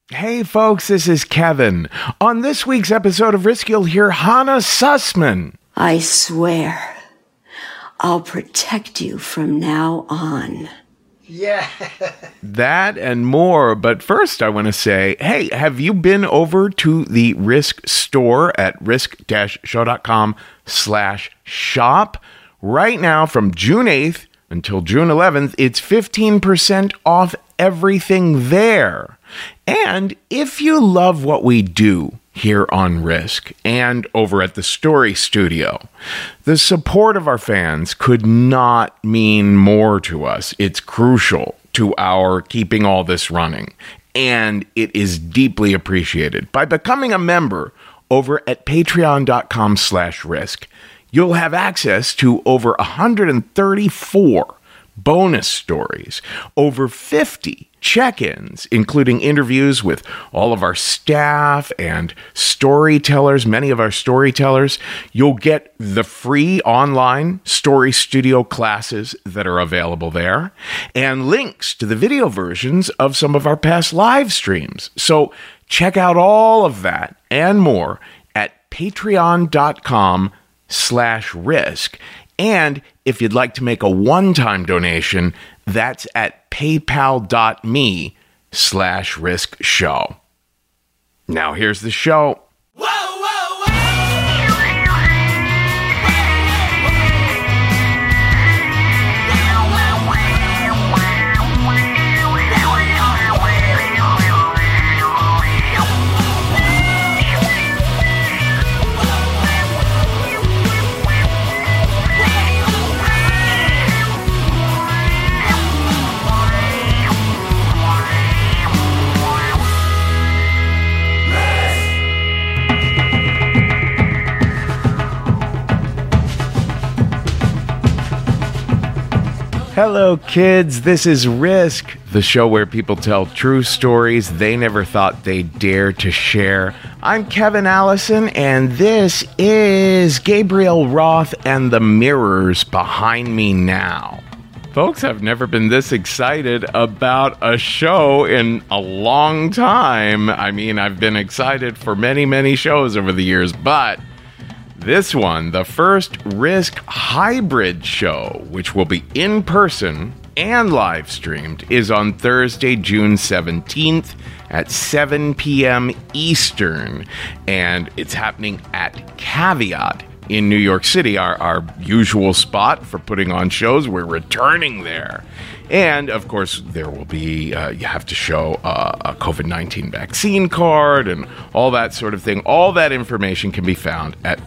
Hey folks, this is Kevin. On this week's episode of Risk, you'll hear Hannah Sussman. I swear, I'll protect you from now on. Yeah. That and more, but first I want to say, hey, have you been over to the Risk store at risk-show.com/shop? Right now, from June 8th until June 11th, it's 15% off everything there. And if you love what we do here on Risk and over at the Story Studio, the support of our fans could not mean more to us. It's crucial to our keeping all this running, and it is deeply appreciated. By becoming a member over at patreon.com/risk, you'll have access to over 134 bonus stories, over 50 check-ins, including interviews with all of our staff and storytellers, many of our storytellers. You'll get the free online Story Studio classes that are available there, and links to the video versions of some of our past live streams. So check out all of that and more at patreon.com/risk. And if you'd like to make a one-time donation, that's at paypal.me/riskshow. Now here's the show. Hello, kids. This is Risk, the show where people tell true stories they never thought they'd dare to share. I'm Kevin Allison, and this is Gabriel Roth and the Mirrors behind me now. Folks, I've never been this excited about a show in a long time. I mean, I've been excited for many, many shows over the years, but this one, the first Risk hybrid show, which will be in person and live streamed, is on Thursday, June 17th at 7 p.m. Eastern. And it's happening at Caveat in New York City, our usual spot for putting on shows. We're returning there. And, of course, there will be, you have to show a COVID-19 vaccine card and all that sort of thing. All that information can be found at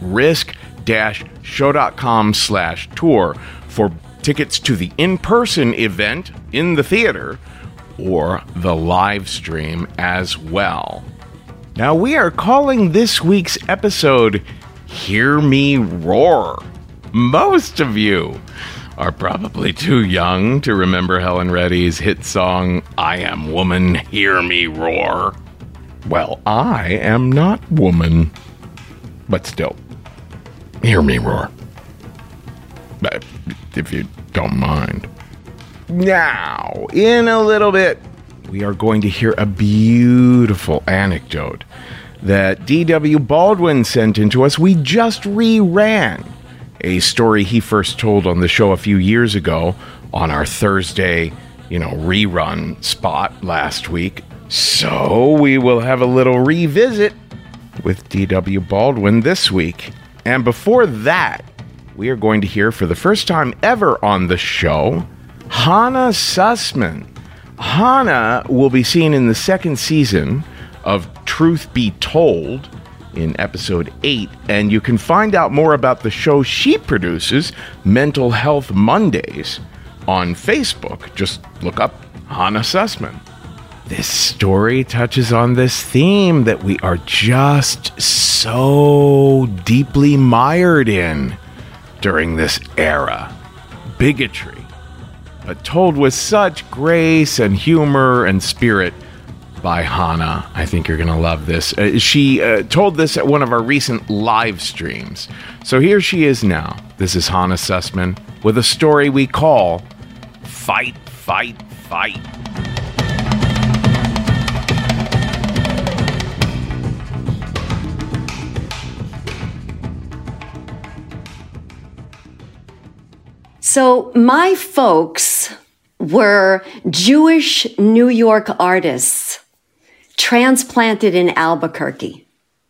risk-show.com/tour for tickets to the in-person event in the theater or the live stream as well. Now, we are calling this week's episode Hear Me Roar. Most of you are probably too young to remember Helen Reddy's hit song, I Am Woman, Hear Me Roar. Well, I am not woman, but still, hear me roar. If you don't mind. Now, in a little bit, we are going to hear a beautiful anecdote that D.W. Baldwin sent in to us. We just reran a story he first told on the show a few years ago on our Thursday, rerun spot last week. So we will have a little revisit with D.W. Baldwin this week. And before that, we are going to hear for the first time ever on the show, Hannah Sussman. Hannah will be seen in the second season of Truth Be Told in episode 8, and you can find out more about the show she produces, Mental Health Mondays, on Facebook. Just look up Hannah Sussman. This story touches on this theme that we are just so deeply mired in during this era. Bigotry, but told with such grace and humor and spirit by Hannah. I think you're going to love this. She told this at one of our recent live streams. So here she is now. This is Hannah Sussman with a story we call Fight, Fight, Fight. So my folks were Jewish New York artists transplanted in Albuquerque.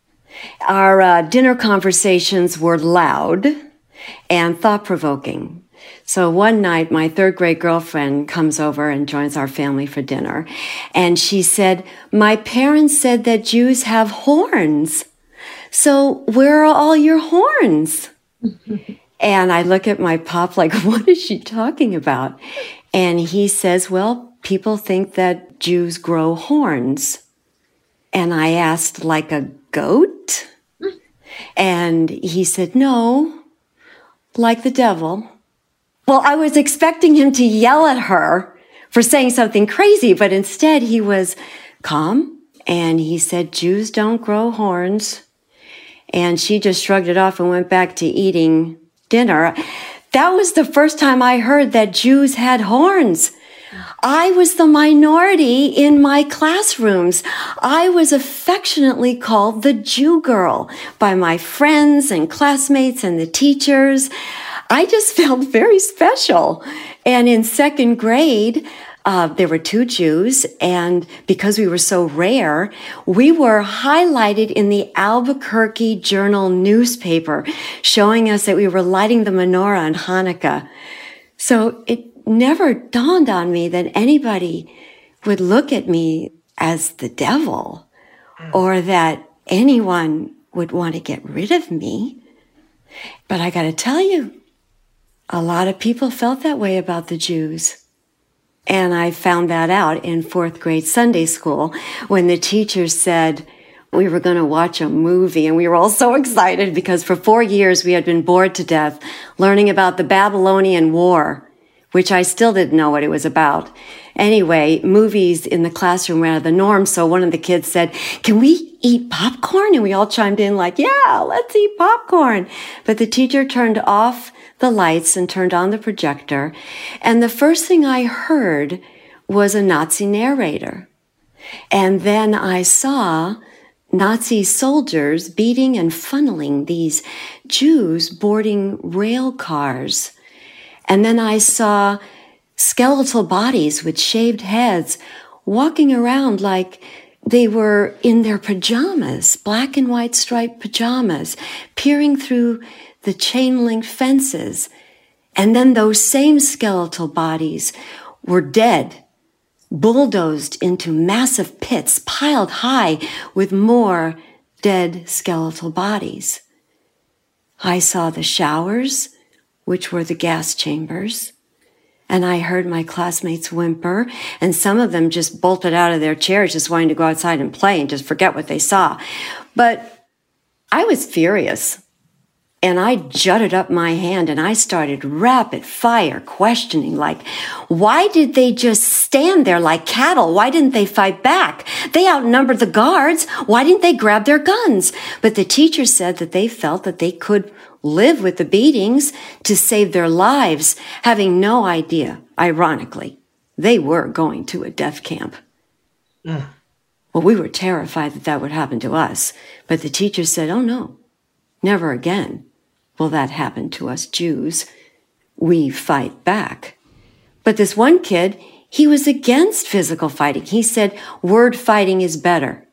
Our dinner conversations were loud and thought-provoking. So one night, my third grade girlfriend comes over and joins our family for dinner. And she said, "My parents said that Jews have horns. So where are all your horns?" And I look at my pop like, what is she talking about? And he says, "Well, people think that Jews grow horns." And I asked, "Like a goat?" And he said, "No, like the devil." Well, I was expecting him to yell at her for saying something crazy, but instead he was calm and he said, "Jews don't grow horns." And she just shrugged it off and went back to eating dinner. That was the first time I heard that Jews had horns. I was the minority in my classrooms. I was affectionately called the Jew girl by my friends and classmates and the teachers. I just felt very special. And in second grade, there were 2 Jews, and because we were so rare, we were highlighted in the Albuquerque Journal newspaper, showing us that we were lighting the menorah on Hanukkah. So it never dawned on me that anybody would look at me as the devil, or that anyone would want to get rid of me. But I got to tell you, a lot of people felt that way about the Jews. And I found that out in 4th grade Sunday school when the teacher said we were going to watch a movie. And we were all so excited because for 4 years we had been bored to death learning about the Babylonian War, which I still didn't know what it was about. Anyway, movies in the classroom were out of the norm. So one of the kids said, "Can we eat popcorn?" And we all chimed in like, "Yeah, let's eat popcorn." But the teacher turned off the lights and turned on the projector. And the first thing I heard was a Nazi narrator. And then I saw Nazi soldiers beating and funneling these Jews boarding rail cars. And then I saw skeletal bodies with shaved heads walking around like they were in their pajamas, black and white striped pajamas, peering through the chain-link fences. And then those same skeletal bodies were dead, bulldozed into massive pits piled high with more dead skeletal bodies. I saw the showers, which were the gas chambers, and I heard my classmates whimper, and some of them just bolted out of their chairs just wanting to go outside and play and just forget what they saw. But I was furious. And I jutted up my hand and I started rapid fire questioning, like, why did they just stand there like cattle? Why didn't they fight back? They outnumbered the guards. Why didn't they grab their guns? But the teacher said that they felt that they could live with the beatings to save their lives, having no idea, ironically, they were going to a death camp. Well, we were terrified that that would happen to us. But the teacher said, "Oh no, never again will that happen to us Jews. We fight back." But this one kid, he was against physical fighting. He said, word fighting is better.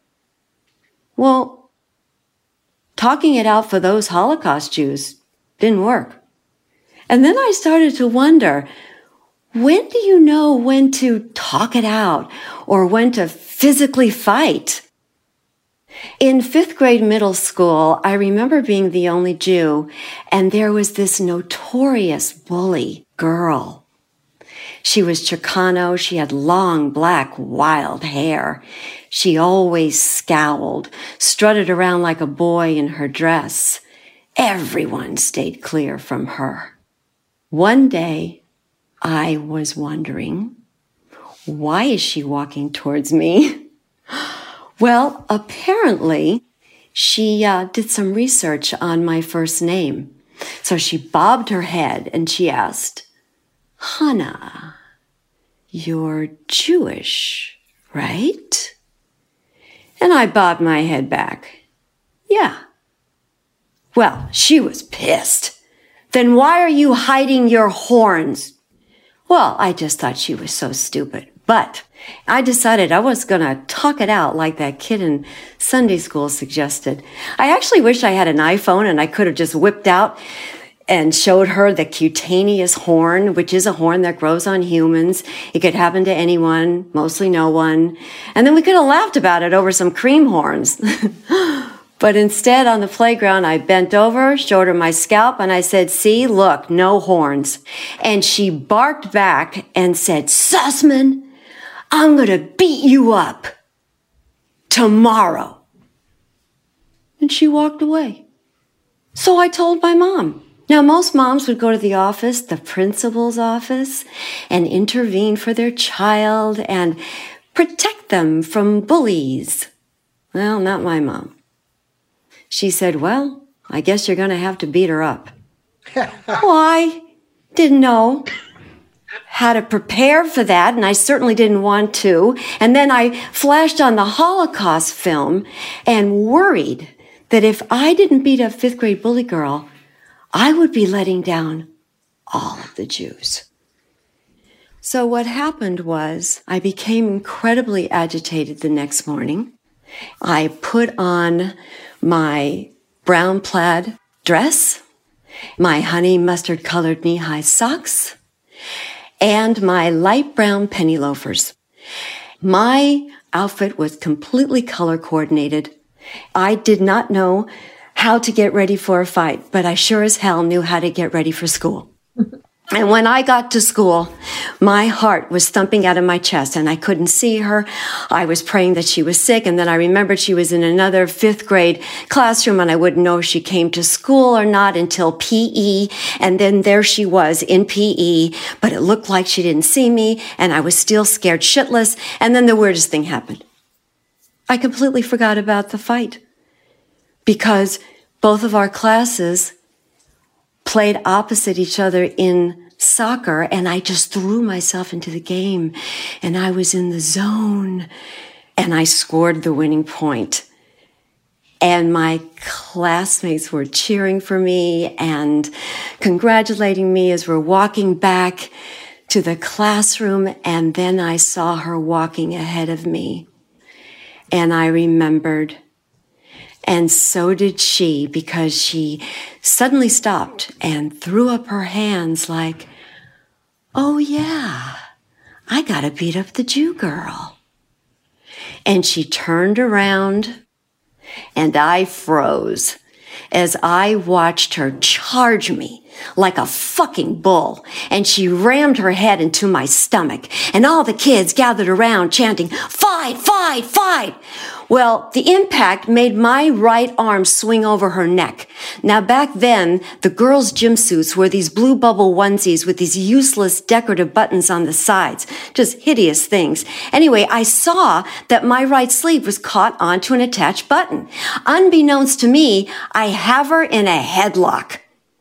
Well, talking it out for those Holocaust Jews didn't work. And then I started to wonder, when do you know when to talk it out or when to physically fight? In 5th grade middle school, I remember being the only Jew, and there was this notorious bully girl. She was Chicano. She had long, black, wild hair. She always scowled, strutted around like a boy in her dress. Everyone stayed clear from her. One day, I was wondering, why is she walking towards me? Well, apparently, she did some research on my first name. So she bobbed her head and she asked, "Hannah, you're Jewish, right?" And I bobbed my head back. Yeah. Well, she was pissed. Then why are you hiding your horns? Well, I just thought she was so stupid. But I decided I was going to talk it out like that kid in Sunday school suggested. I actually wish I had an iPhone and I could have just whipped out and showed her the cutaneous horn, which is a horn that grows on humans. It could happen to anyone, mostly no one. And then we could have laughed about it over some cream horns. But instead, on the playground, I bent over, showed her my scalp, and I said, see, look, no horns. And she barked back and said, Sussman, I'm going to beat you up tomorrow. And she walked away. So I told my mom. Now, most moms would go to the office, the principal's office, and intervene for their child and protect them from bullies. Well, not my mom. She said, well, I guess you're going to have to beat her up. Well, I didn't know how to prepare for that, and I certainly didn't want to. And then I flashed on the Holocaust film and worried that if I didn't beat up fifth grade bully girl, I would be letting down all of the Jews. So what happened was I became incredibly agitated the next morning. I put on my brown plaid dress, my honey mustard colored knee-high socks, and my light brown penny loafers. My outfit was completely color coordinated. I did not know how to get ready for a fight, but I sure as hell knew how to get ready for school. And when I got to school, my heart was thumping out of my chest and I couldn't see her. I was praying that she was sick. And then I remembered she was in another fifth grade classroom and I wouldn't know if she came to school or not until PE. And then there she was in PE, but it looked like she didn't see me and I was still scared shitless. And then the weirdest thing happened. I completely forgot about the fight because both of our classes played opposite each other in soccer, and I just threw myself into the game, and I was in the zone, and I scored the winning point. And my classmates were cheering for me and congratulating me as we're walking back to the classroom, and then I saw her walking ahead of me, and I remembered. And so did she, because she suddenly stopped and threw up her hands like, oh yeah, I gotta beat up the Jew girl. And she turned around and I froze as I watched her charge me like a fucking bull. And she rammed her head into my stomach and all the kids gathered around chanting, fight, fight, fight. Well, the impact made my right arm swing over her neck. Now, back then, the girls' gym suits were these blue bubble onesies with these useless decorative buttons on the sides. Just hideous things. Anyway, I saw that my right sleeve was caught onto an attached button. Unbeknownst to me, I have her in a headlock.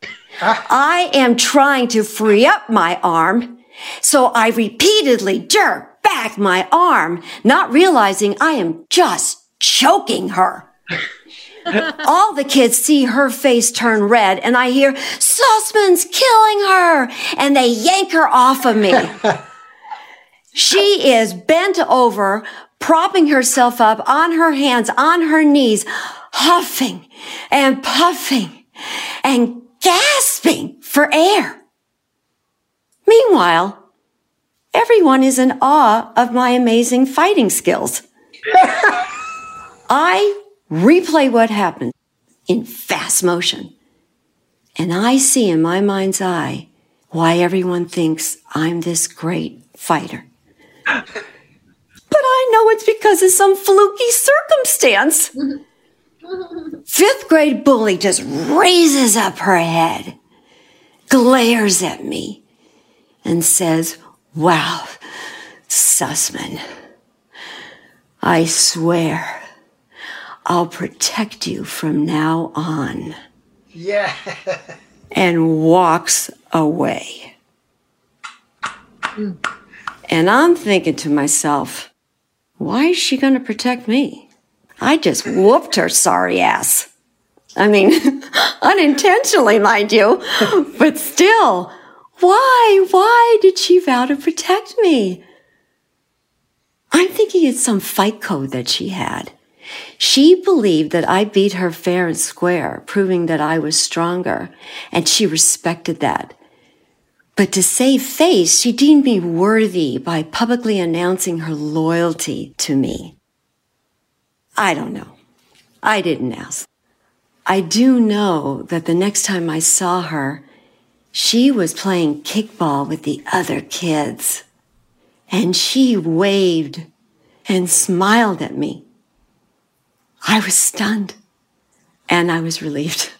I am trying to free up my arm, so I repeatedly jerk back my arm, not realizing I am just choking her. All the kids see her face turn red, and I hear, Sussman's killing her, and they yank her off of me. She is bent over, propping herself up on her hands, on her knees, huffing and puffing and gasping for air. Meanwhile, everyone is in awe of my amazing fighting skills. I replay what happened in fast motion, and I see in my mind's eye why everyone thinks I'm this great fighter. But I know it's because of some fluky circumstance. Fifth grade bully just raises up her head, glares at me, and says, wow, Sussman, I swear I'll protect you from now on. Yeah. And walks away. And I'm thinking to myself, why is she going to protect me? I just whooped her sorry ass. I mean, unintentionally, mind you, but still, why did she vow to protect me? I'm thinking it's some fight code that she had. She believed that I beat her fair and square, proving that I was stronger, and she respected that. But to save face, she deemed me worthy by publicly announcing her loyalty to me. I don't know. I didn't ask. I do know that the next time I saw her, she was playing kickball with the other kids. And she waved and smiled at me. I was stunned, and I was relieved.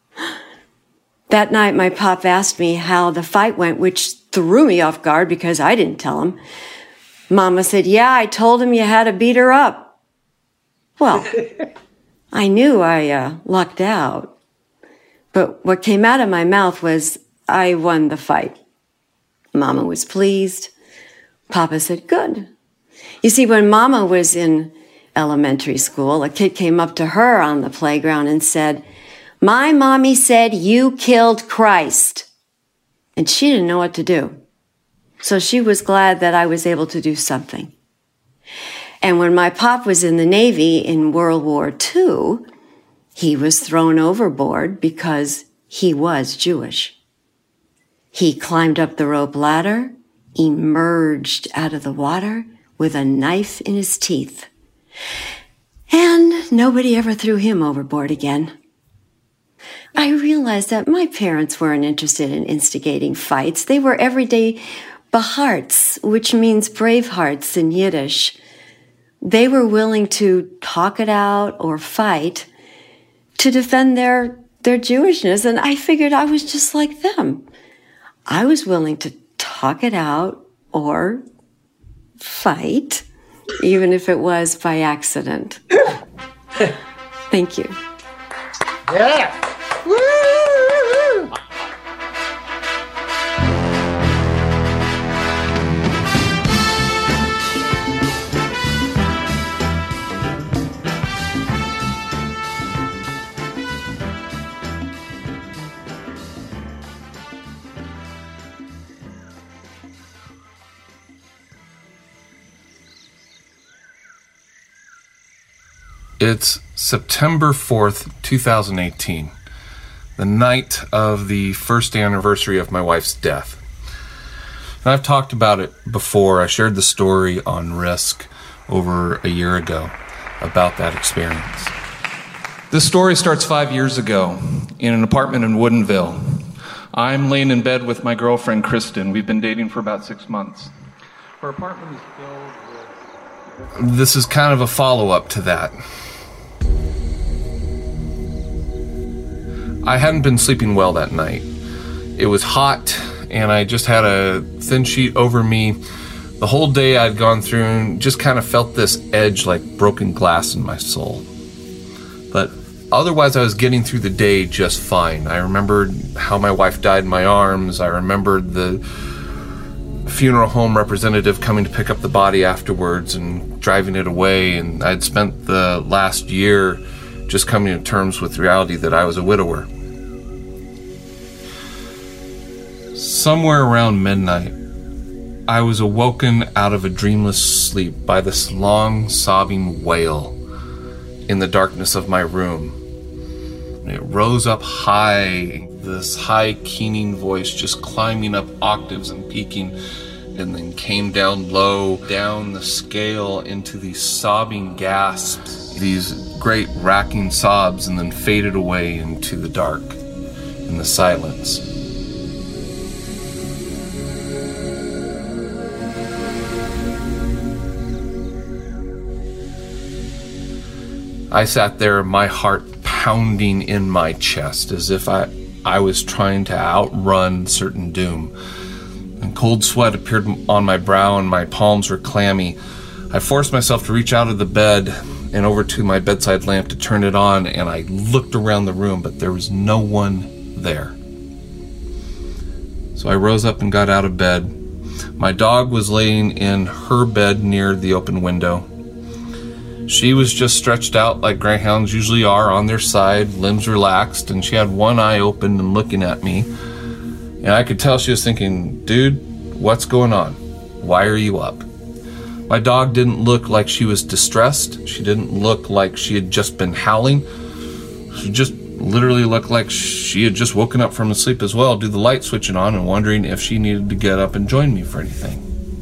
That night, my pop asked me how the fight went, which threw me off guard because I didn't tell him. Mama said, yeah, I told him you had to beat her up. Well, I knew I lucked out. But what came out of my mouth was, I won the fight. Mama was pleased. Papa said, good. You see, when Mama was in elementary school, a kid came up to her on the playground and said, my mommy said you killed Christ. And she didn't know what to do. So she was glad that I was able to do something. And when my pop was in the Navy in World War II, he was thrown overboard because he was Jewish. He climbed up the rope ladder, emerged out of the water with a knife in his teeth. And nobody ever threw him overboard again. I realized that my parents weren't interested in instigating fights. They were everyday Baharts, which means brave hearts in Yiddish. They were willing to talk it out or fight to defend their Jewishness, and I figured I was just like them. I was willing to talk it out or fight, even if it was by accident. Thank you. Yeah. Woo! It's September 4th, 2018, the night of the first anniversary of my wife's death. And I've talked about it before. I shared the story on Risk over a year ago about that experience. This story starts 5 years ago in an apartment in Woodinville. I'm laying in bed with my girlfriend, Kristen. We've been dating for about 6 months. Her apartment is filled with... This is kind of a follow-up to that. I hadn't been sleeping well that night. It was hot, and I just had a thin sheet over me. The whole day I'd gone through and just kind of felt this edge like broken glass in my soul. But otherwise I was getting through the day just fine. I remembered how my wife died in my arms. I remembered the funeral home representative coming to pick up the body afterwards and driving it away, and I'd spent the last year just coming to terms with the reality that I was a widower. Somewhere around midnight, I was awoken out of a dreamless sleep by this long, sobbing wail in the darkness of my room. And it rose up high, this high, keening voice just climbing up octaves and peaking, and then came down low, down the scale into these sobbing gasps, these great racking sobs, and then faded away into the dark and the silence. I sat there, my heart pounding in my chest as if I was trying to outrun certain doom. And cold sweat appeared on my brow and my palms were clammy. I forced myself to reach out of the bed and over to my bedside lamp to turn it on, and I looked around the room, but there was no one there. So I rose up and got out of bed. My dog was laying in her bed near the open window. She was just stretched out like greyhounds usually are on their side, limbs relaxed, and she had one eye open and looking at me. And I could tell she was thinking, dude, what's going on? Why are you up? My dog didn't look like she was distressed. She didn't look like she had just been howling. She just literally looked like she had just woken up from a sleep as well, due to the light switching on and wondering if she needed to get up and join me for anything.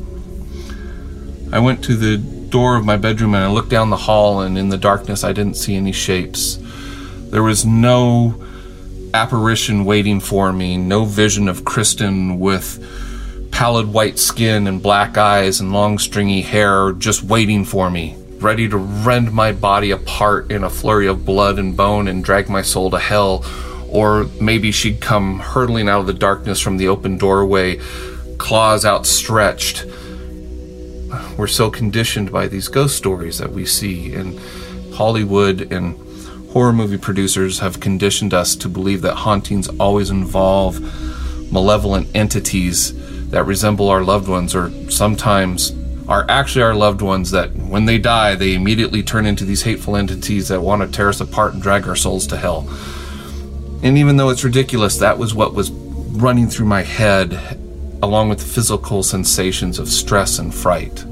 I went to the door of my bedroom and I looked down the hall, and in the darkness I didn't see any shapes. There was no apparition waiting for me, no vision of Kristen with pallid white skin and black eyes and long stringy hair just waiting for me, ready to rend my body apart in a flurry of blood and bone and drag my soul to hell. Or maybe she'd come hurtling out of the darkness from the open doorway, claws outstretched. We're so conditioned by these ghost stories that we see, and Hollywood and horror movie producers have conditioned us to believe that hauntings always involve malevolent entities that resemble our loved ones, or sometimes are actually our loved ones that when they die, they immediately turn into these hateful entities that want to tear us apart and drag our souls to hell. And even though it's ridiculous, that was what was running through my head, along with the physical sensations of stress and fright.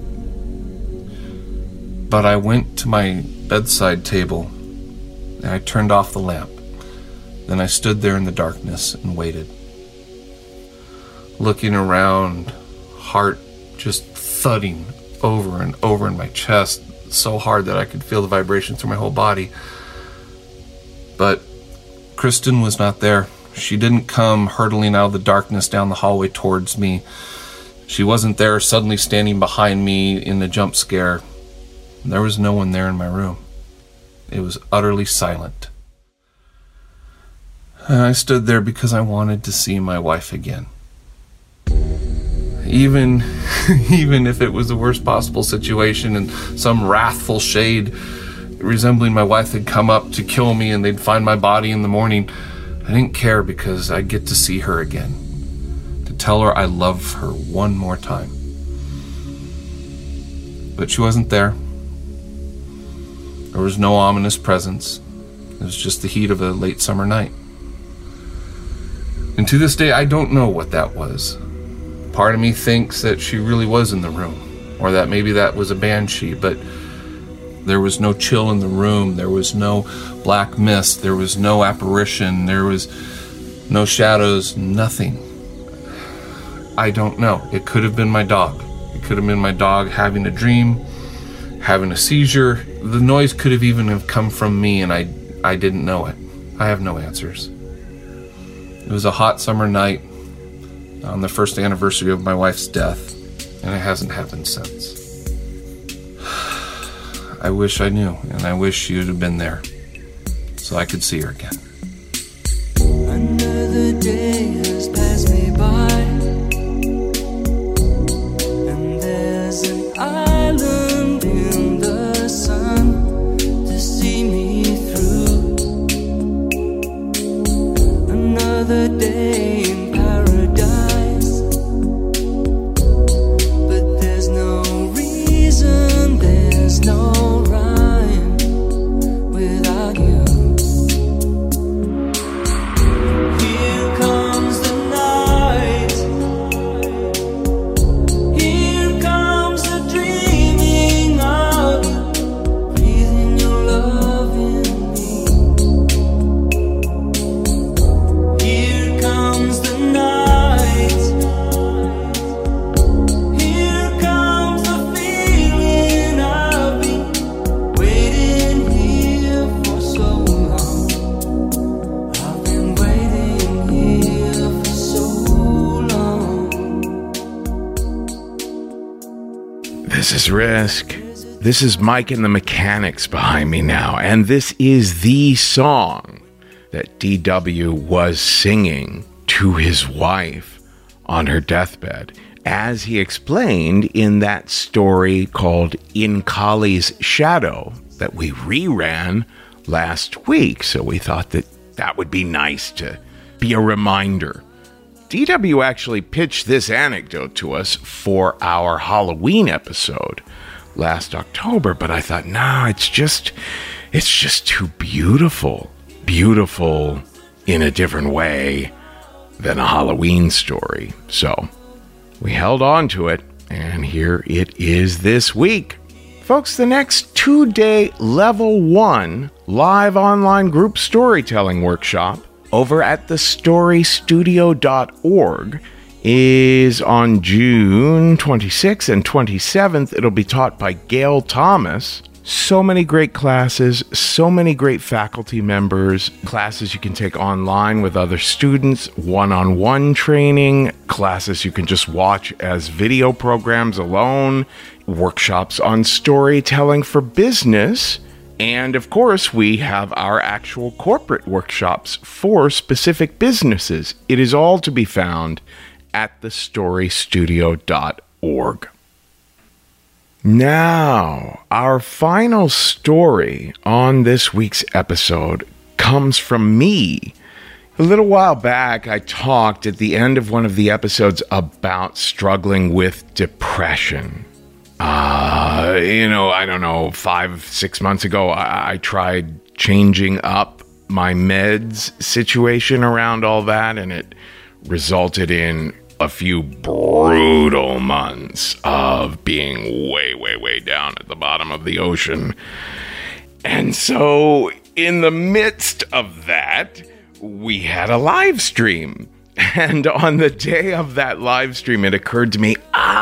But I went to my bedside table and I turned off the lamp. Then I stood there in the darkness and waited. Looking around, heart just thudding over and over in my chest so hard that I could feel the vibration through my whole body. But Kristen was not there. She didn't come hurtling out of the darkness down the hallway towards me. She wasn't there suddenly standing behind me in a jump scare. There was no one there in my room. It was utterly silent. And I stood there because I wanted to see my wife again. Even if it was the worst possible situation and some wrathful shade resembling my wife had come up to kill me and they'd find my body in the morning, I didn't care because I'd get to see her again, to tell her I love her one more time. But she wasn't there. There was no ominous presence. It was just the heat of a late summer night. And to this day, I don't know what that was. Part of me thinks that she really was in the room, or that maybe that was a banshee, but there was no chill in the room. There was no black mist. There was no apparition. There was no shadows, nothing. I don't know. It could have been my dog. It could have been my dog having a dream, having a seizure. The noise could have even have come from me, and I didn't know it. I have no answers. It was a hot summer night on the first anniversary of my wife's death, and it hasn't happened since. I wish I knew, and I wish you'd have been there so I could see her again. Another day has passed me by, and there's an island in the sun to see me through. Another day in paradise, but there's no reason, there's no rhyme without you. Here comes the night, here comes the dreaming of you, breathing your love in me. Here comes the night, here comes the feeling I've been waiting here for so long. I've been waiting here for so long. This is Risk. This is Mike and the Mechanics behind me now, and this is the song that DW was singing to his wife on her deathbed, as he explained in that story called In Kali's Shadow that we reran last week. So we thought that that would be nice to be a reminder. DW actually pitched this anecdote to us for our Halloween episode last October, but I thought, nah, it's just too beautiful. Beautiful in a different way than a Halloween story. So we held on to it, and here it is this week. Folks, the next 2-day Level 1 live online group storytelling workshop over at thestorystudio.org is on June 26th and 27th. It'll be taught by Gail Thomas. So many great classes, so many great faculty members, classes you can take online with other students, one-on-one training, classes you can just watch as video programs alone, workshops on storytelling for business, and of course, we have our actual corporate workshops for specific businesses. It is all to be found at thestorystudio.org. Now, our final story on this week's episode comes from me. A little while back, I talked at the end of one of the episodes about struggling with depression. I don't know, 5-6 months ago, I tried changing up my meds situation around all that, and it resulted in a few brutal months of being way, way, way down at the bottom of the ocean. And so, in the midst of that, we had a live stream. And on the day of that live stream, it occurred to me,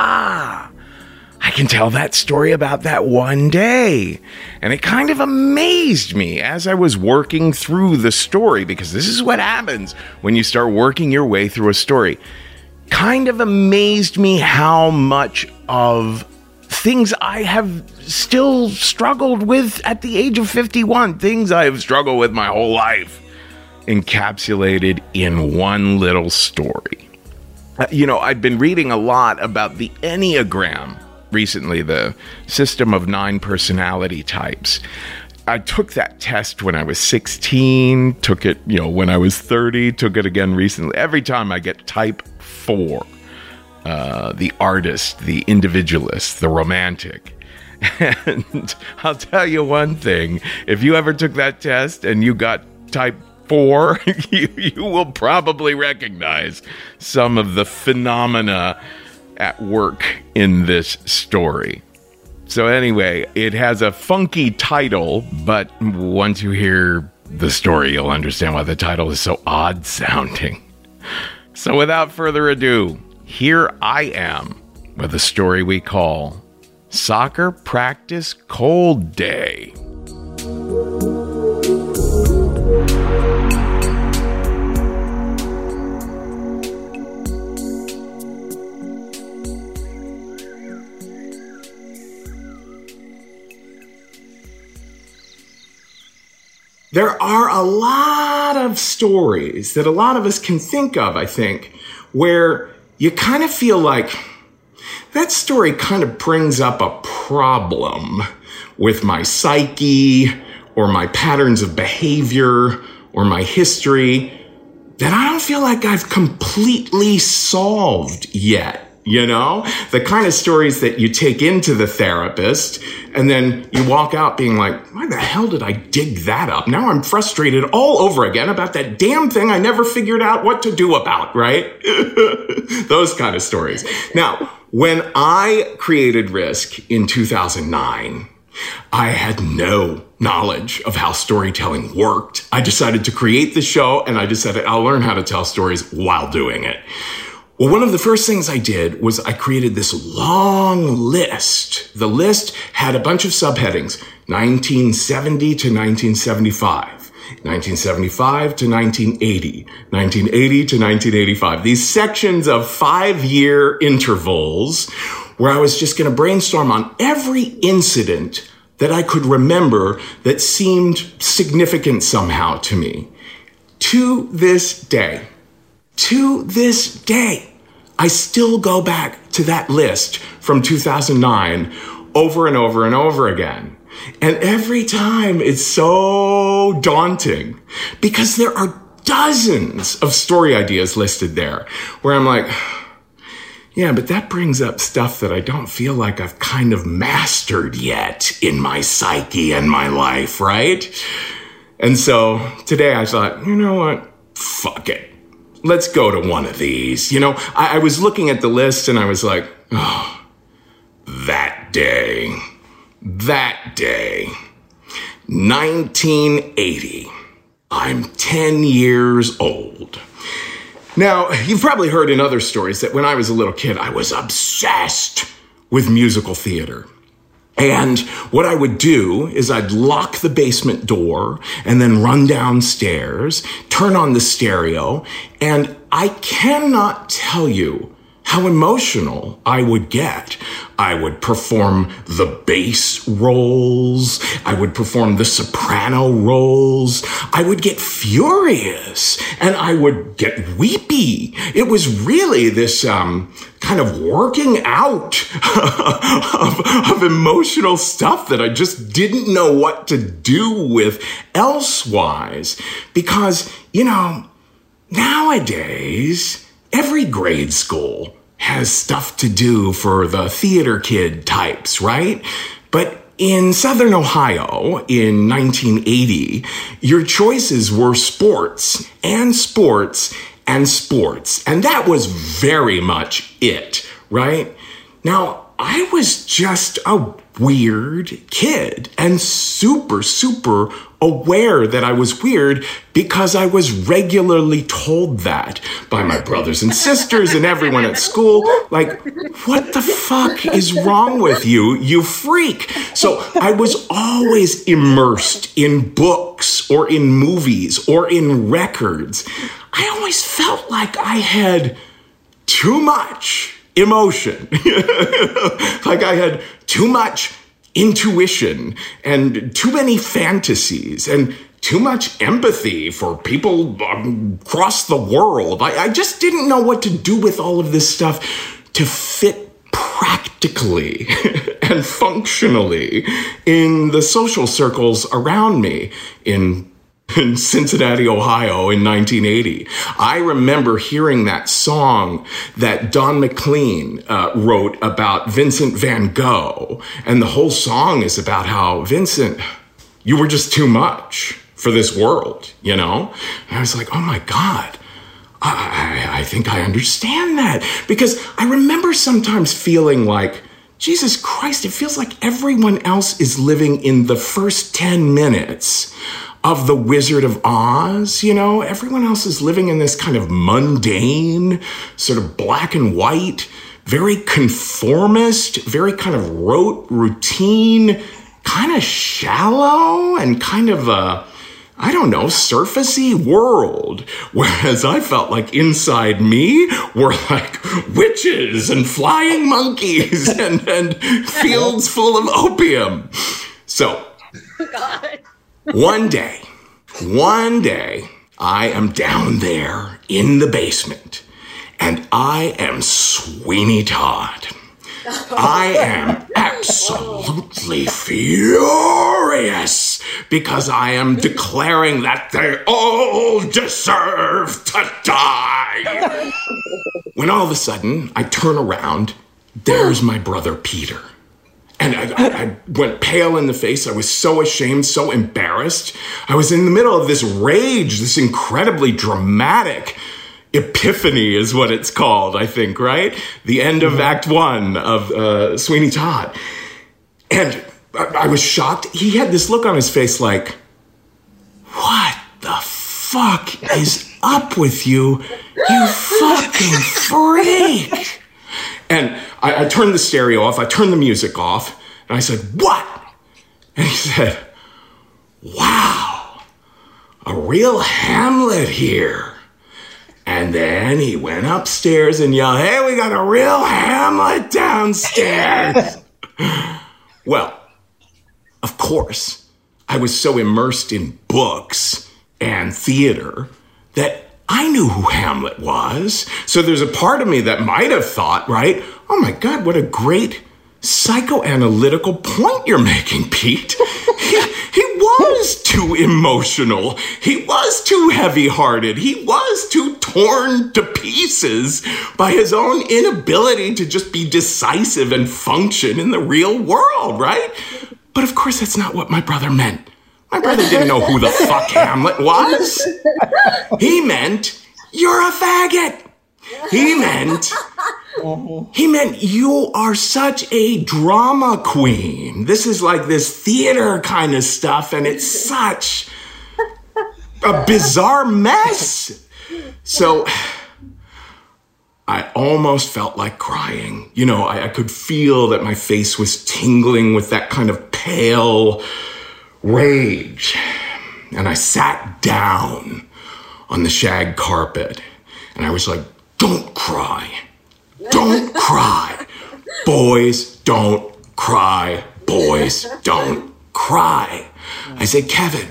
I can tell that story about that one day. And it kind of amazed me as I was working through the story, because this is what happens when you start working your way through a story. Kind of amazed me how much of things I have still struggled with at the age of 51, things I have struggled with my whole life, encapsulated in one little story. I've been reading a lot about the Enneagram recently, the system of 9 personality types. I took that test when I was 16, took it, when I was 30, took it again recently. Every time I get type 4, the artist, the individualist, the romantic. And I'll tell you one thing, if you ever took that test and you got type 4, you will probably recognize some of the phenomena at work in this story. So anyway, it has a funky title, but once you hear the story, you'll understand why the title is so odd sounding. So without further ado, here I am with a story we call Soccer Practice Cold Day. There are a lot of stories that a lot of us can think of, I think, where you kind of feel like that story kind of brings up a problem with my psyche or my patterns of behavior or my history that I don't feel like I've completely solved yet. The kind of stories that you take into the therapist and then you walk out being like, why the hell did I dig that up? Now I'm frustrated all over again about that damn thing I never figured out what to do about, right? Those kind of stories. Now, when I created Risk in 2009, I had no knowledge of how storytelling worked. I decided to create the show and I decided I'll learn how to tell stories while doing it. Well, one of the first things I did was I created this long list. The list had a bunch of subheadings, 1970 to 1975, 1975 to 1980, 1980 to 1985. These sections of 5-year intervals where I was just going to brainstorm on every incident that I could remember that seemed significant somehow to me. To this day, I still go back to that list from 2009 over and over and over again. And every time it's so daunting because there are dozens of story ideas listed there where I'm like, Yeah, but that brings up stuff that I don't feel like I've kind of mastered yet in my psyche and my life, right? And so today I thought, you know what? Fuck it. Let's go to one of these. You know, I was looking at the list and I was like, oh, that day, 1980. I'm 10 years old. Now, you've probably heard in other stories that when I was a little kid, I was obsessed with musical theater. And what I would do is I'd lock the basement door and then run downstairs, turn on the stereo, and I cannot tell you how emotional I would get. I would perform the bass roles. I would perform the soprano roles. I would get furious and I would get weepy. It was really this kind of working out of emotional stuff that I just didn't know what to do with elsewise. Because, you know, nowadays, every grade school has stuff to do for the theater kid types, right? But in Southern Ohio in 1980, your choices were sports and sports and sports. And that was very much it, right? Now, I was just a weird kid and super aware that I was weird because I was regularly told that by my brothers and sisters and everyone at school. Like, what the fuck is wrong with you, you freak? So I was always immersed in books or in movies or in records. I always felt like I had too much emotion. Like I had too much intuition and too many fantasies and too much empathy for people across the world. I just didn't know what to do with all of this stuff to fit practically and functionally in the social circles around me in Cincinnati, Ohio in 1980. I remember hearing that song that Don McLean wrote about Vincent van Gogh. And the whole song is about how, Vincent, you were just too much for this world, you know? And I was like, oh my God, I think I understand that. Because I remember sometimes feeling like, Jesus Christ, it feels like everyone else is living in the first 10 minutes of The Wizard of Oz, you know? Everyone else is living in this kind of mundane, sort of black and white, very conformist, very kind of rote routine, kind of shallow and kind of I don't know, surfacey world. Whereas I felt like inside me were like witches and flying monkeys and fields full of opium. So, God. One day, I am down there in the basement, and I am Sweeney Todd. I am absolutely furious because I am declaring that they all deserve to die. When all of a sudden, I turn around, there's my brother Peter. And I went pale in the face. I was so ashamed, so embarrassed. I was in the middle of this rage, this incredibly dramatic epiphany is what it's called, I think, right? The end of Act 1 of Sweeney Todd. And I was shocked. He had this look on his face like, what the fuck is up with you, you fucking freak? And I turned the stereo off, I turned the music off, and I said, what? And he said, wow, a real Hamlet here. And then he went upstairs and yelled, hey, we got a real Hamlet downstairs. Well, of course, I was so immersed in books and theater that I knew who Hamlet was. So there's a part of me that might have thought, right? Oh my God, what a great psychoanalytical point you're making, Pete. He was too emotional. He was too heavy-hearted. He was too torn to pieces by his own inability to just be decisive and function in the real world, right? But of course, that's not what my brother meant. My brother didn't know who the fuck Hamlet was. He meant, you're a faggot. He meant you are such a drama queen. This is like this theater kind of stuff, and it's such a bizarre mess. So I almost felt like crying. You know, I could feel that my face was tingling with that kind of pale rage. And I sat down on the shag carpet, and I was like, don't cry. Don't cry. Boys don't cry. Boys don't cry. I said, Kevin,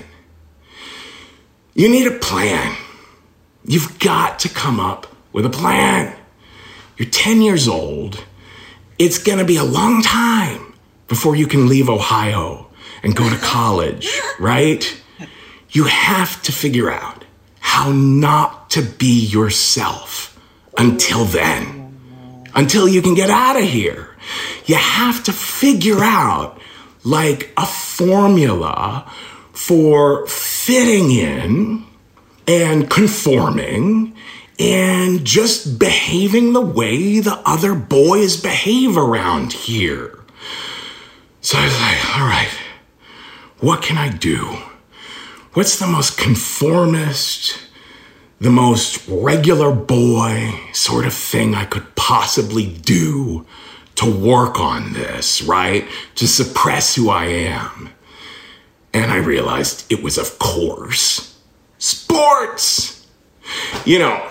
you need a plan. You've got to come up with a plan. You're 10 years old. It's going to be a long time before you can leave Ohio and go to college, right? You have to figure out how not to be yourself until then, until you can get out of here. You have to figure out like a formula for fitting in and conforming and just behaving the way the other boys behave around here. So I was like, all right, what can I do? What's the most conformist, the most regular boy sort of thing I could possibly do to work on this, right? To suppress who I am. And I realized it was, of course, sports. You know,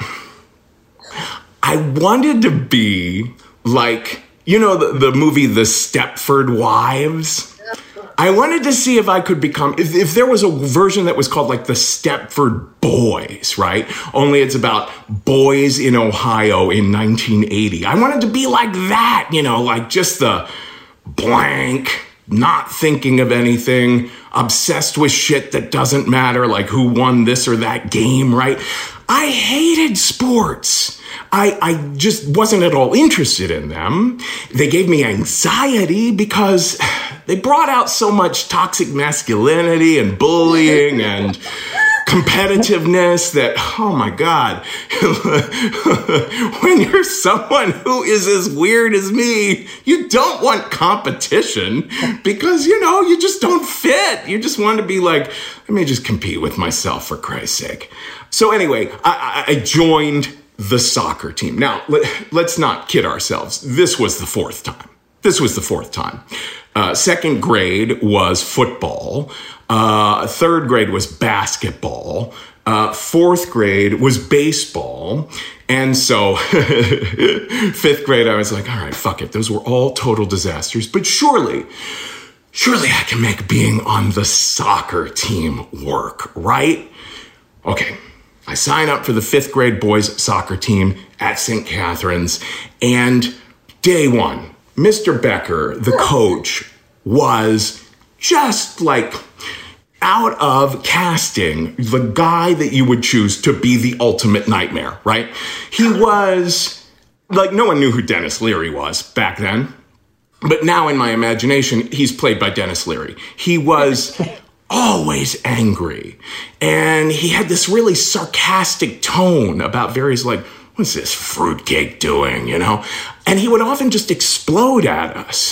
I wanted to be like, you know, the movie The Stepford Wives? I wanted to see if I could become, if there was a version that was called like the Stepford Boys, right? Only it's about boys in Ohio in 1980. I wanted to be like that, you know, like just the blank, not thinking of anything, obsessed with shit that doesn't matter, like who won this or that game, right? I hated sports. I just wasn't at all interested in them. They gave me anxiety because they brought out so much toxic masculinity and bullying and competitiveness that, oh my God, when you're someone who is as weird as me, you don't want competition because, you know, you just don't fit. You just want to be like, let me just compete with myself for Christ's sake. So anyway, I joined the soccer team. Now, let's not kid ourselves. This was the fourth time. Second grade was football. Third grade was basketball. Fourth grade was baseball. And so fifth grade, I was like, all right, fuck it. Those were all total disasters. But surely I can make being on the soccer team work, right? Okay. I sign up for the fifth grade boys soccer team at St. Catherine's, and day one, Mr. Becker, the coach, was just like out of casting the guy that you would choose to be the ultimate nightmare, right? He was like, no one knew who Dennis Leary was back then. But now in my imagination, he's played by Dennis Leary. He was always angry. And he had this really sarcastic tone about various like, what's this fruitcake doing, you know? And he would often just explode at us.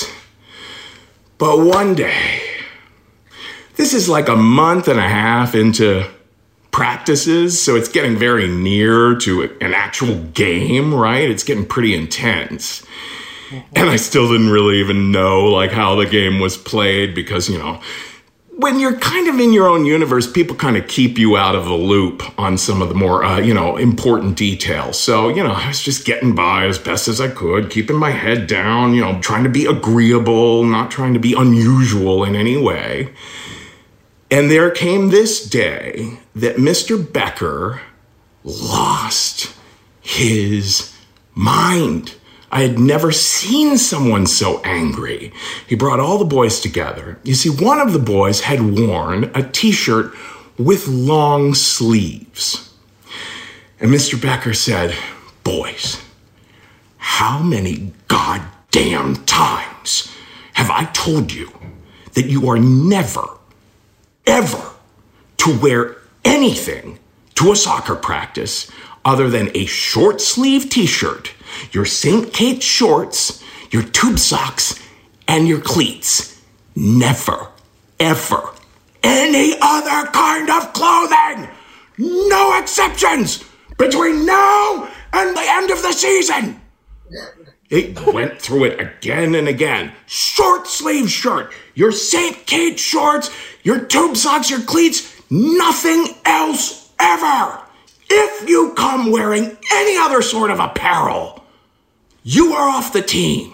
But one day, this is like a month and a half into practices, so it's getting very near to an actual game, right? It's getting pretty intense. And I still didn't really even know like how the game was played because, you know, when you're kind of in your own universe, people kind of keep you out of the loop on some of the more, important details. So, you know, I was just getting by as best as I could, keeping my head down, you know, trying to be agreeable, not trying to be unusual in any way. And there came this day that Mr. Becker lost his mind. I had never seen someone so angry. He brought all the boys together. You see, one of the boys had worn a t-shirt with long sleeves. And Mr. Becker said, "Boys, how many goddamn times have I told you that you are never, ever to wear anything to a soccer practice other than a short sleeve t-shirt, your St. Kate shorts, your tube socks, and your cleats. Never, ever, any other kind of clothing. No exceptions between now and the end of the season." He went through it again and again. Short sleeve shirt, your St. Kate shorts, your tube socks, your cleats, nothing else ever. If you come wearing any other sort of apparel, you are off the team.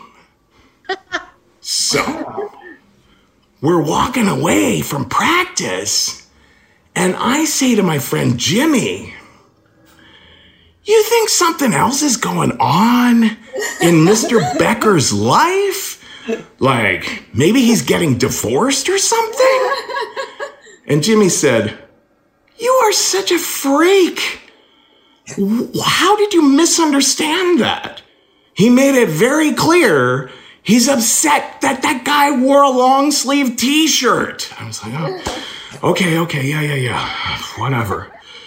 So, we're walking away from practice, and I say to my friend Jimmy, "You think something else is going on in Mr. Becker's life? Like, maybe he's getting divorced or something?" And Jimmy said, "You are such a freak. How did you misunderstand that? He made it very clear he's upset that that guy wore a long sleeve t-shirt." I was like, "Oh, okay, yeah, whatever."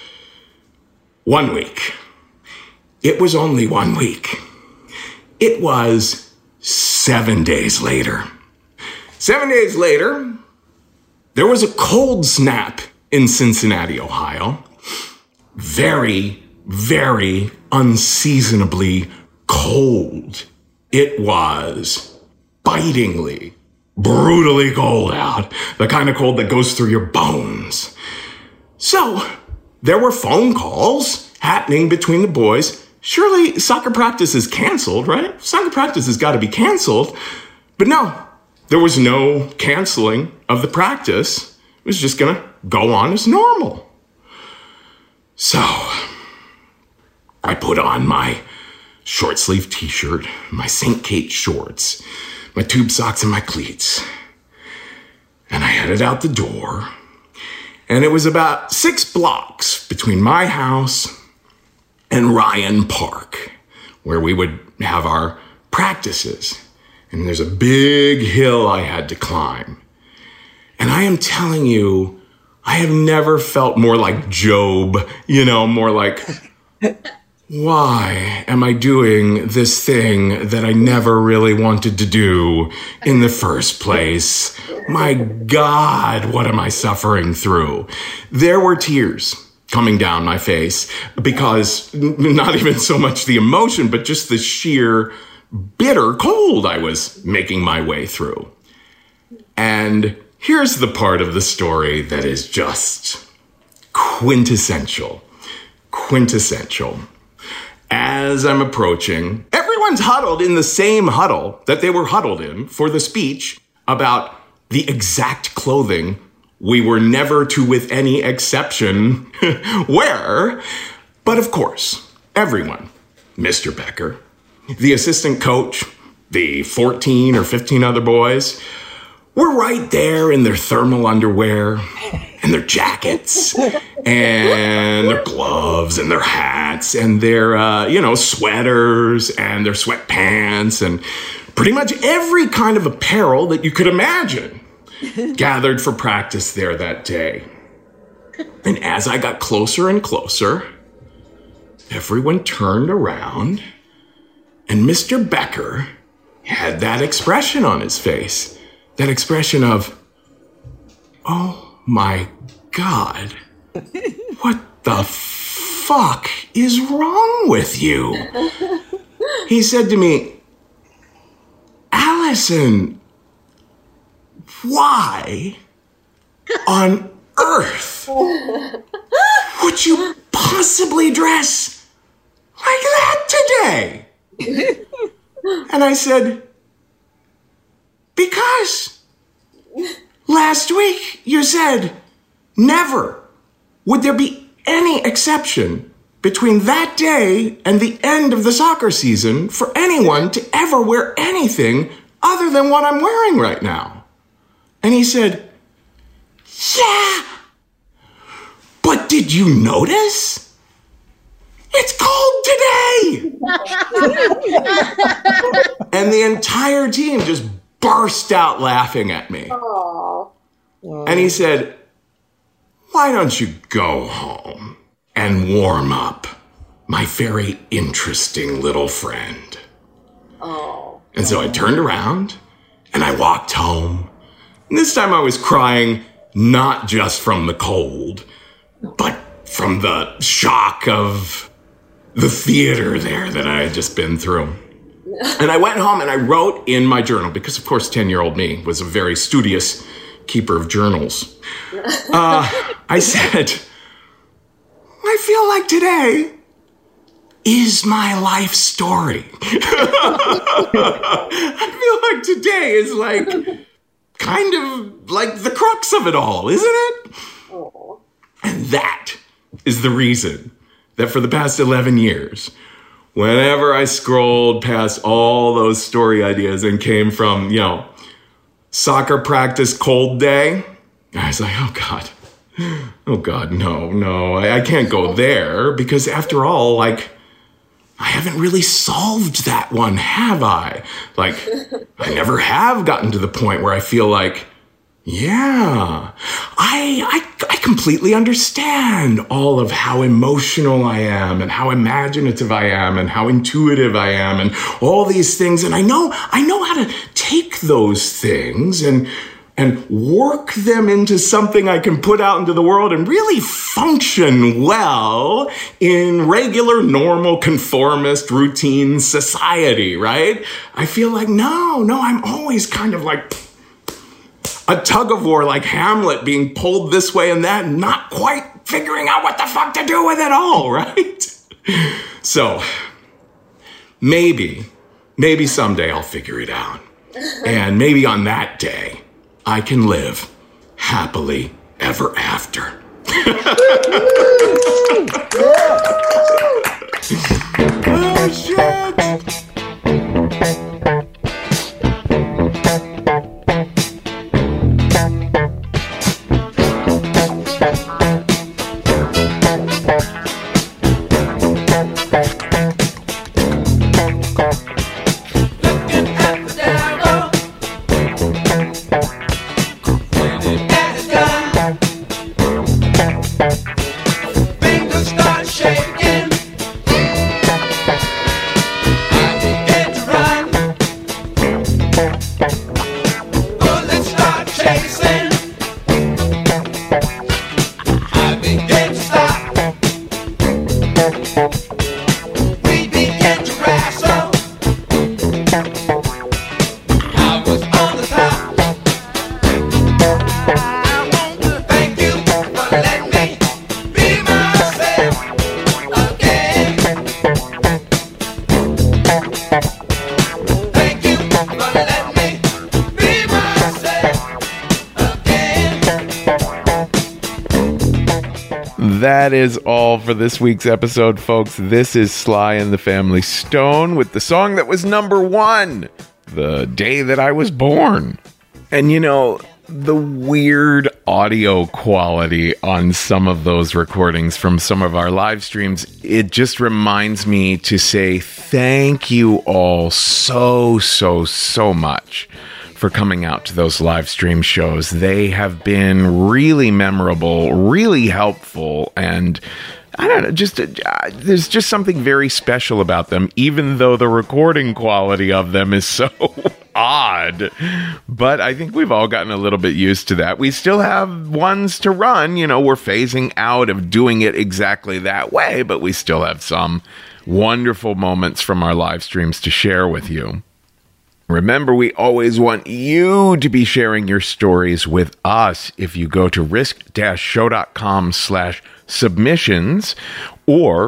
1 week. It was only 1 week. It was 7 days later. 7 days later, there was a cold snap in Cincinnati, Ohio. Very, very unseasonably cold. It was bitingly, brutally cold out. The kind of cold that goes through your bones. So, there were phone calls happening between the boys. Surely soccer practice is canceled, right? Soccer practice has got to be canceled. But no, there was no canceling of the practice. It was just going to go on as normal. So, I put on my short sleeve t-shirt, my St. Kate shorts, my tube socks, and my cleats. And I headed out the door. And it was about 6 blocks between my house and Ryan Park, where we would have our practices. And there's a big hill I had to climb. And I am telling you, I have never felt more like Job, more like, why am I doing this thing that I never really wanted to do in the first place? My God, what am I suffering through? There were tears coming down my face because not even so much the emotion, but just the sheer bitter cold I was making my way through. And here's the part of the story that is just quintessential. As I'm approaching, everyone's huddled in the same huddle that they were huddled in for the speech about the exact clothing we were never to, with any exception, wear. But of course, everyone, Mr. Becker, the assistant coach, the 14 or 15 other boys, were right there in their thermal underwear and their jackets and their gloves and their hats and their, sweaters and their sweatpants and pretty much every kind of apparel that you could imagine gathered for practice there that day. And as I got closer and closer, everyone turned around and Mr. Becker had that expression on his face. That expression of, "Oh my God, what the fuck is wrong with you?" He said to me, "Allison, why on earth would you possibly dress like that today?" And I said, "Because last week you said never would there be any exception between that day and the end of the soccer season for anyone to ever wear anything other than what I'm wearing right now. And he said, yeah, but did you notice? It's cold today. And the entire team just burst out laughing at me. Aww. And he said, why don't you go home and warm up, my very interesting little friend? Oh. And so I turned around and I walked home. And this time I was crying not just from the cold, but from the shock of the theater there that I had just been through. And I went home and I wrote in my journal, because of course 10-year-old me was a very studious keeper of journals. I said, I feel like today is my life story. I feel like today is like kind of like the crux of it all, isn't it? Oh. And that is the reason that for the past 11 years, whenever I scrolled past all those story ideas and came from, soccer practice cold day, I was like, oh God, no, I can't go there, because after all, like, I haven't really solved that one, have I? Like, I never have gotten to the point where I feel like, yeah, I completely understand all of how emotional I am and how imaginative I am and how intuitive I am and all these things. And I know how to take those things and work them into something I can put out into the world and really function well in regular, normal, conformist, routine society, right? I feel like, no, I'm always kind of like a tug of war, like Hamlet being pulled this way and that, and not quite figuring out what the fuck to do with it all, right? So, maybe someday I'll figure it out. And maybe on that day, I can live happily ever after. Oh, shit! That is all for this week's episode, folks. This is Sly and the Family Stone with the song that was number 1, The Day That I Was Born. And the weird audio quality on some of those recordings from some of our live streams, it just reminds me to say thank you all so much for coming out to those live stream shows. They have been really memorable, really helpful, and I don't know, there's just something very special about them, even though the recording quality of them is so odd. But I think we've all gotten a little bit used to that. We still have ones to run, we're phasing out of doing it exactly that way, but we still have some wonderful moments from our live streams to share with you. Remember, we always want you to be sharing your stories with us. If you go to risk-show.com/submissions or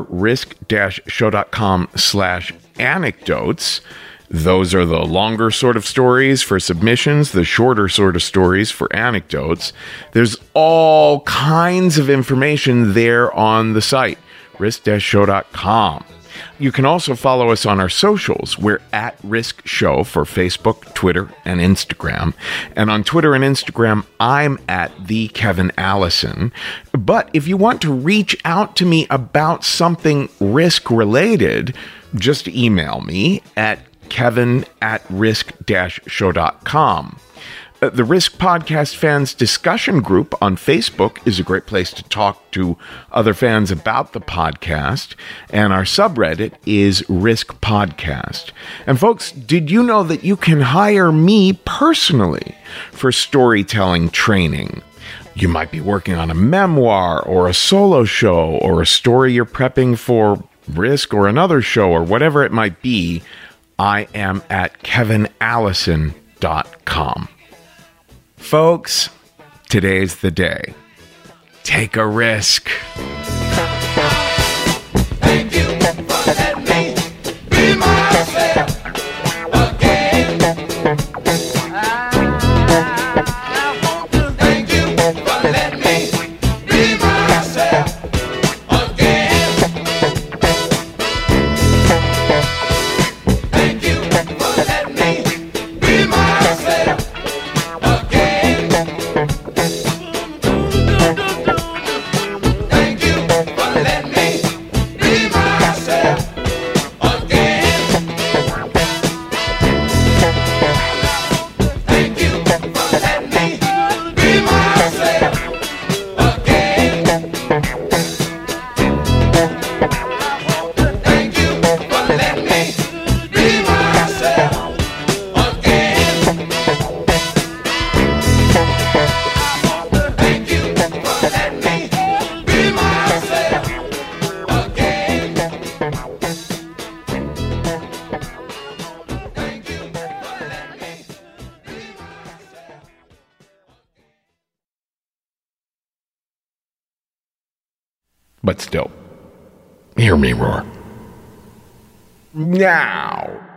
risk-show.com/anecdotes, those are the longer sort of stories for submissions, the shorter sort of stories for anecdotes. There's all kinds of information there on the site. risk-show.com. You can also follow us on our socials. We're at Risk Show for Facebook, Twitter, and Instagram. And on Twitter and Instagram, I'm at the Kevin Allison. But if you want to reach out to me about something risk-related, just email me at kevin@risk-show.com. The Risk Podcast Fans discussion group on Facebook is a great place to talk to other fans about the podcast, and our subreddit is Risk Podcast. And folks, did you know that you can hire me personally for storytelling training? You might be working on a memoir or a solo show or a story you're prepping for Risk or another show or whatever it might be. I am at kevinallison.com. Folks, today's the day. Take a risk. Thank you for letting me be myself again. I want to thank you for letting me be myself again. Thank you for letting me be myself again. Thank you for letting me be myself again. Thank you for letting me be myself again. Thank you for letting me be myself again. Thank you for letting me be myself again. Thank you for letting me be myself. But still, hear me roar. Now,